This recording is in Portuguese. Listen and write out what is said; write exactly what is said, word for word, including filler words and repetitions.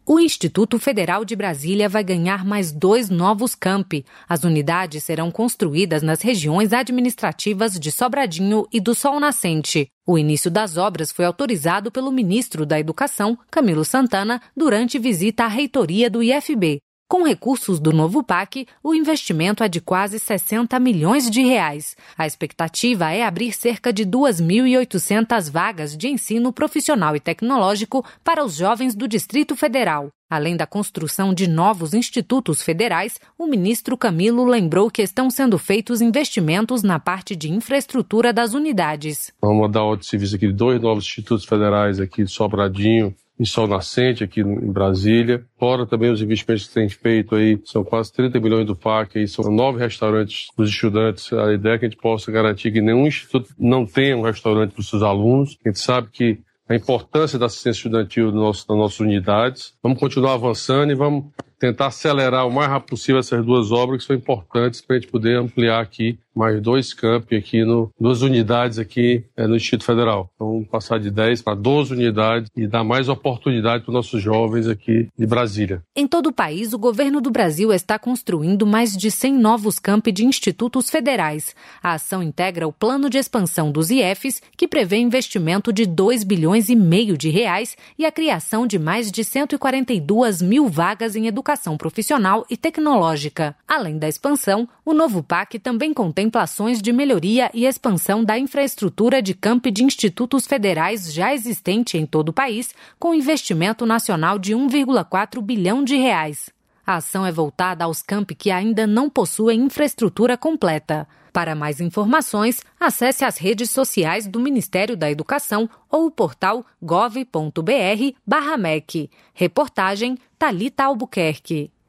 O Instituto Federal de Brasília vai ganhar mais dois novos campi. As unidades serão construídas nas regiões administrativas de Sobradinho e do Sol Nascente. O início das obras foi autorizado pelo ministro da Educação, Camilo Santana, durante visita à reitoria do I F B. Com recursos do novo P A C, o investimento é de quase sessenta milhões de reais. A expectativa é abrir cerca de duas mil e oitocentas vagas de ensino profissional e tecnológico para os jovens do Distrito Federal. Além da construção de novos institutos federais, o ministro Camilo lembrou que estão sendo feitos investimentos na parte de infraestrutura das unidades. Vamos dar ordem de serviço aqui de dois novos institutos federais aqui de Sobradinho e Sol Nascente aqui em Brasília. Fora também os investimentos que tem feito aí, são quase trinta milhões do P A C, aí são nove restaurantes para os estudantes. A ideia é que a gente possa garantir que nenhum instituto não tenha um restaurante para os seus alunos. A gente sabe que a importância da assistência estudantil do nosso, das nossas unidades. Vamos continuar avançando e vamos tentar acelerar o mais rápido possível essas duas obras que são importantes para a gente poder ampliar aqui mais dois campi aqui, no, duas unidades aqui é, no Distrito Federal. Então, passar de dez para doze unidades e dar mais oportunidade para os nossos jovens aqui de Brasília. Em todo o país, o governo do Brasil está construindo mais de cem novos campi de institutos federais. A ação integra o plano de expansão dos I Fs, que prevê investimento de dois bilhões e meio de reais e a criação de mais de cento e quarenta e duas mil vagas em educação profissional e tecnológica. Além da expansão, o novo P A C também contempla ações de melhoria e expansão da infraestrutura de campi de institutos federais já existente em todo o país, com investimento nacional de um vírgula quatro bilhão de reais. A ação é voltada aos campi que ainda não possuem infraestrutura completa. Para mais informações, acesse as redes sociais do Ministério da Educação ou o portal gov ponto br barra mec. Reportagem Thalita Albuquerque.